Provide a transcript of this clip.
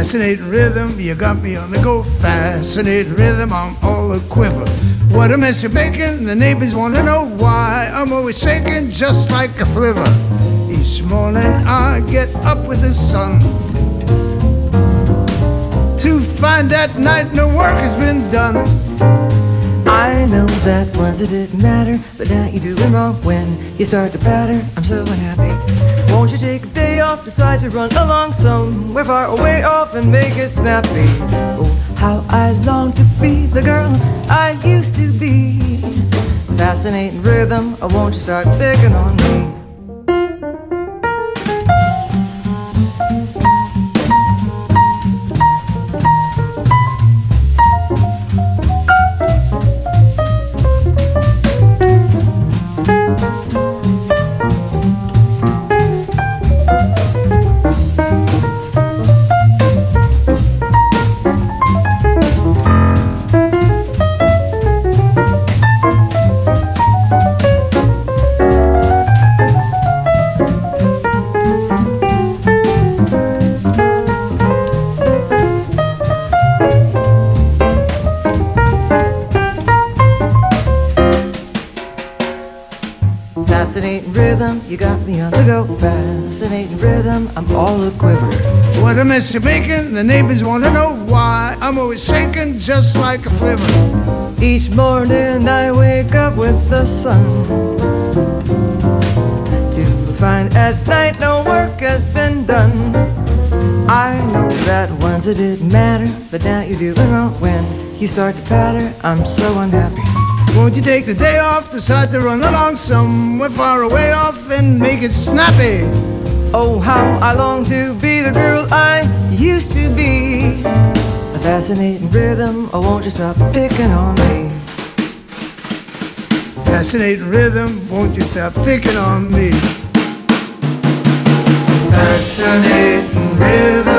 Fascinating rhythm, you got me on the go. Fascinating rhythm, I'm all a quiver. What a mess you're making, the neighbors want to know why. I'm always shaking just like a flivver. Each morning I get up with the sun to find that night no work has been done. I know that once it didn't matter, but now you're doing wrong when you start to patter. I'm so unhappy. Won't you take a day off, decide to run along somewhere far away off and make it snappy? Oh, how I long to be the girl I used to be. Fascinating rhythm, oh, won't you start picking on me? Fascinating rhythm, you got me on the go. Fascinating rhythm, I'm all a quiver. What a mess you're making, the neighbors want to know why. I'm always shaking just like a flivver. Each morning I wake up with the sun to find at night no work has been done. I know that once it didn't matter, but now you're doing wrong when you start to patter. I'm so unhappy. Won't you take the day off, decide to run along somewhere far away off and make it snappy? Oh, how I long to be the girl I used to be. A fascinating rhythm, oh, won't you stop picking on me? Fascinating rhythm, won't you stop picking on me? Fascinating rhythm.